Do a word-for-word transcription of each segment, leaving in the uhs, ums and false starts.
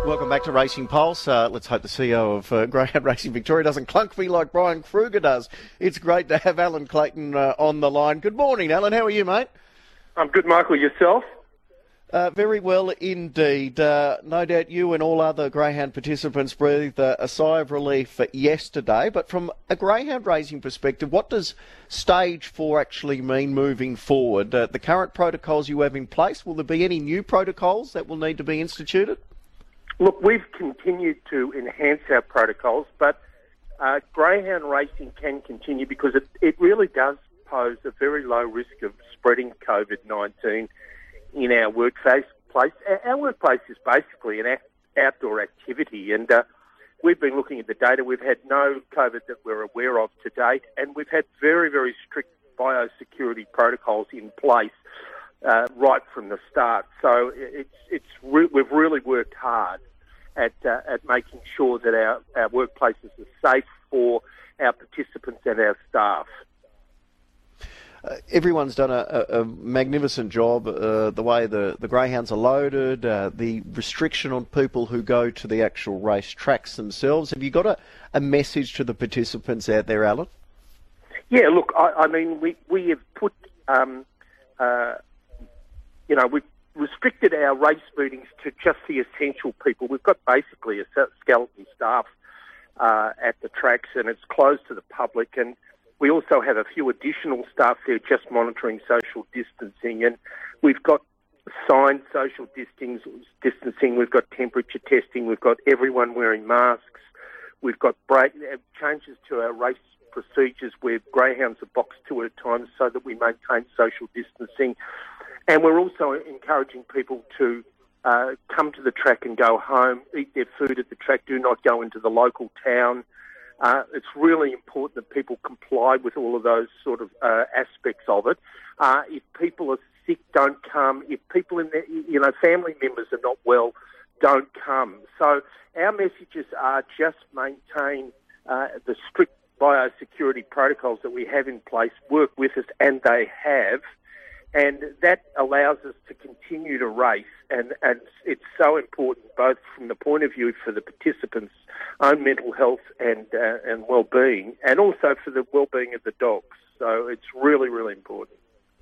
Welcome back to Racing Pulse. Uh, let's hope the C E O of uh, Greyhound Racing Victoria doesn't clunk me like Brian Kruger does. It's great to have Alan Clayton uh, on the line. Good morning, Alan. How are you, mate? I'm good, Michael. Yourself? Uh, very well indeed. Uh, no doubt you and all other Greyhound participants breathed uh, a sigh of relief yesterday. But from a Greyhound racing perspective, what does stage four actually mean moving forward? Uh, the current protocols you have in place, will there be any new protocols that will need to be instituted? Look, we've continued to enhance our protocols, but uh, Greyhound racing can continue because it, it really does pose a very low risk of spreading COVID nineteen in our workplace. Our, our workplace is basically an act, outdoor activity, and uh, we've been looking at the data. We've had no COVID that we're aware of to date, and we've had very, very strict biosecurity protocols in place uh, right from the start. So it's it's re- we've really worked hard at uh, at making sure that our, our workplaces are safe for our participants and our staff. Uh, everyone's done a, a, a magnificent job. Uh, the way the, the greyhounds are loaded, uh, the restriction on people who go to the actual race tracks themselves. Have you got a, a message to the participants out there, Alan? Yeah, look, I, I mean, we, we have put, um, uh, you know, we've restricted our race meetings to just the essential people. We've got basically a skeleton staff uh, at the tracks, and it's closed to the public, and we also have a few additional staff there just monitoring social distancing, and we've got signed social distancing, we've got temperature testing, we've got everyone wearing masks, we've got break, changes to our race procedures where greyhounds are boxed two at a time so that we maintain social distancing. And we're also encouraging people to uh, come to the track and go home, eat their food at the track, do not go into the local town. Uh, it's really important that people comply with all of those sort of uh, aspects of it. Uh, if people are sick, don't come. If people in their, you know, family members are not well, don't come. So our messages are just maintain uh, the strict biosecurity protocols that we have in place, work with us, and they have. And that allows us to continue to race, and, and it's so important both from the point of view for the participants' own mental health and uh, and well-being, and also for the well-being of the dogs. So it's really, really important.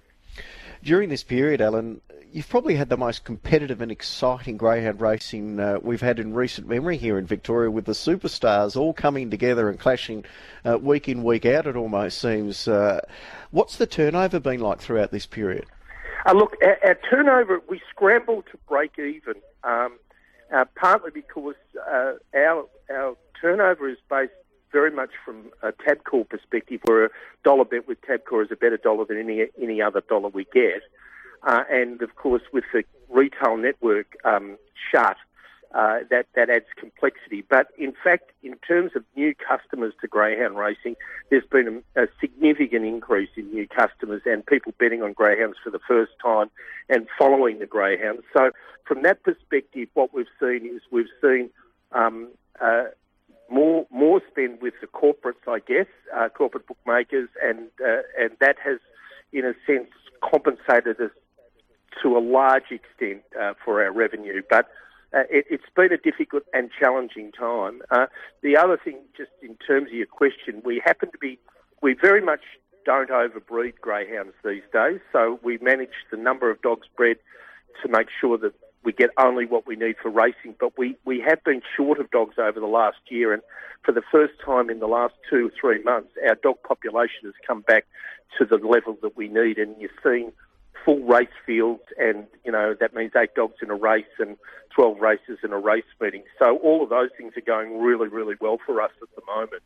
During this period, Alan, you've probably had the most competitive and exciting greyhound racing uh, we've had in recent memory here in Victoria, with the superstars all coming together and clashing uh, week in, week out, it almost seems. Uh, what's the turnover been like throughout this period? Uh, look, our, our turnover, we scrambled to break even, um, uh, partly because uh, our, our turnover is based very much from a Tabcorp perspective, where a dollar bet with Tabcorp is a better dollar than any any other dollar we get. Uh, and, of course, with the retail network um, shut, uh, that, that adds complexity. But, in fact, in terms of new customers to greyhound racing, there's been a, a significant increase in new customers and people betting on greyhounds for the first time and following the greyhounds. So, from that perspective, what we've seen is we've seen um, uh, more more spend with the corporates, I guess, uh, corporate bookmakers, and uh, and that has, in a sense, compensated us to a large extent uh, for our revenue. But uh, it, it's been a difficult and challenging time. Uh, the other thing, just in terms of your question, we happen to be, we very much don't overbreed greyhounds these days, so we manage the number of dogs bred to make sure that we get only what we need for racing. But we, we have been short of dogs over the last year, and for the first time in the last two or three months, our dog population has come back to the level that we need, and you're seeing full race fields, and, you know, that means eight dogs in a race and twelve races in a race meeting. So all of those things are going really, really well for us at the moment.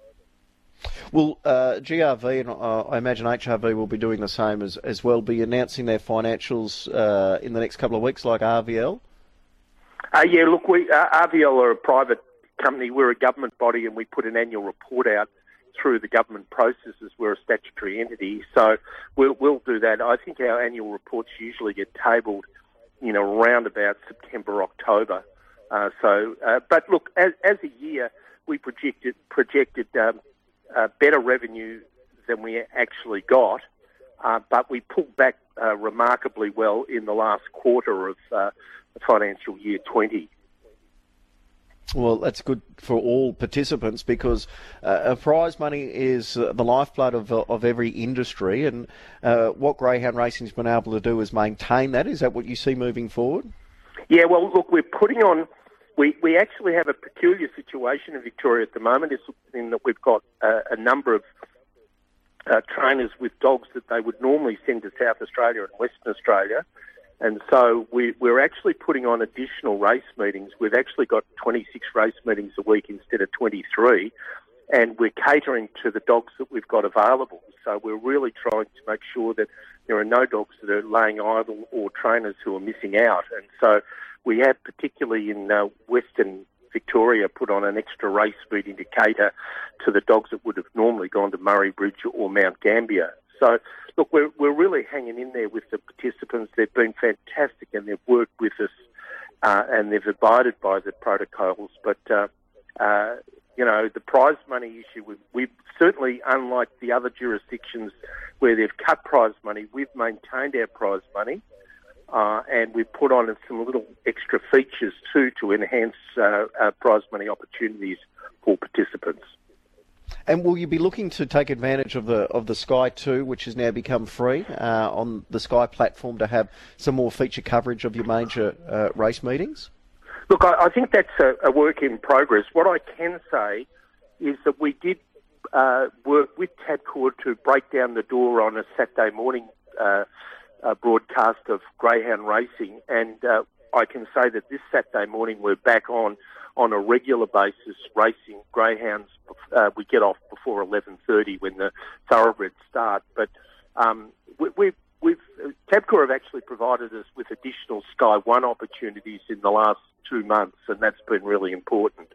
Well, uh, G R V and uh, I imagine H R V will be doing the same as, as well, be announcing their financials uh, in the next couple of weeks, like R V L? Uh, yeah, look, we uh, R V L are a private company. We're a government body, and we put an annual report out through the government processes. We're a statutory entity, so we'll, we'll do that. I think our annual reports usually get tabled, you know, around about September, October. Uh, so, uh, but look, as, as a year, we projected projected um, uh, better revenue than we actually got, uh, but we pulled back uh, remarkably well in the last quarter of uh, financial year twenty. Well, that's good for all participants because uh, prize money is uh, the lifeblood of of every industry, and uh, what greyhound racing's been able to do is maintain that. Is that what you see moving forward? Yeah, well, look, we're putting on. We we actually have a peculiar situation in Victoria at the moment, is in that we've got uh, a number of uh, trainers with dogs that they would normally send to South Australia and Western Australia. And so we, we're actually putting on additional race meetings. We've actually got twenty-six race meetings a week instead of twenty-three, and we're catering to the dogs that we've got available. So we're really trying to make sure that there are no dogs that are laying idle or trainers who are missing out. And so we have, particularly in uh, Western Victoria, put on an extra race meeting to cater to the dogs that would have normally gone to Murray Bridge or Mount Gambier. So, look, we're we're really hanging in there with the participants. They've been fantastic, and they've worked with us, uh, and they've abided by the protocols. But uh, uh, you know, the prize money issue, we've, we've certainly, unlike the other jurisdictions where they've cut prize money, we've maintained our prize money, uh, and we've put on some little extra features too to enhance uh, uh, prize money opportunities for participants. And will you be looking to take advantage of the of the Sky two, which has now become free uh, on the Sky platform, to have some more feature coverage of your major uh, race meetings? Look, I, I think that's a, a work in progress. What I can say is that we did uh, work with Tabcorp to break down the door on a Saturday morning uh, uh, broadcast of greyhound racing, and uh, I can say that this Saturday morning we're back on on a regular basis racing greyhounds. Uh, we get off before eleven thirty when the thoroughbreds start. But um, we, we've, we've uh, Tabcorp have actually provided us with additional Sky One opportunities in the last two months, and that's been really important.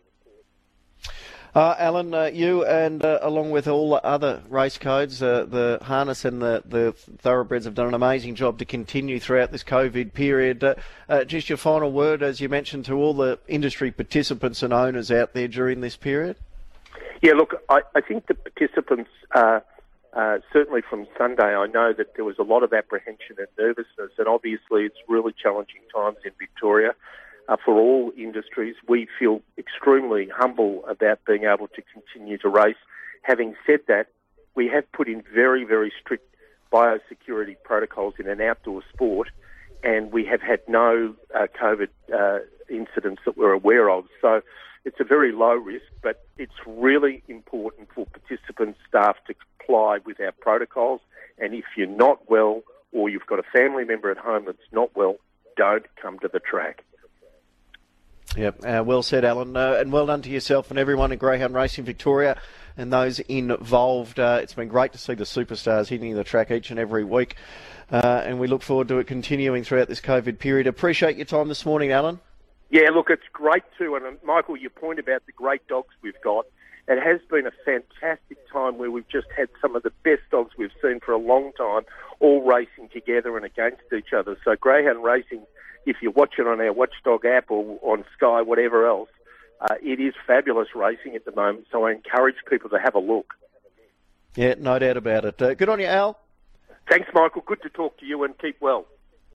Uh, Alan, uh, you and uh, along with all the other race codes, uh, the harness and the, the thoroughbreds have done an amazing job to continue throughout this COVID period. Uh, uh, just your final word, as you mentioned, to all the industry participants and owners out there during this period? Yeah, look, I, I think the participants, uh, uh, certainly from Sunday, I know that there was a lot of apprehension and nervousness, and obviously it's really challenging times in Victoria. Uh, for all industries, we feel extremely humble about being able to continue to race. Having said that, we have put in very, very strict biosecurity protocols in an outdoor sport, and we have had no uh, COVID uh, incidents that we're aware of. So it's a very low risk, but it's really important for participants, staff to comply with our protocols. And if you're not well, or you've got a family member at home that's not well, don't come to the track. Yep, uh, well said, Alan, uh, and well done to yourself and everyone at Greyhound Racing Victoria and those involved. Uh, it's been great to see the superstars hitting the track each and every week, uh, and we look forward to it continuing throughout this COVID period. Appreciate your time this morning, Alan. Yeah, look, it's great too, and uh, Michael, your point about the great dogs we've got, it has been a fantastic time where we've just had some of the best dogs we've seen for a long time, all racing together and against each other. So Greyhound Racing, if you watch it on our Watchdog app or on Sky, whatever else, uh, it is fabulous racing at the moment, so I encourage people to have a look. Yeah, no doubt about it. Uh, good on you, Al. Thanks, Michael. Good to talk to you, and keep well.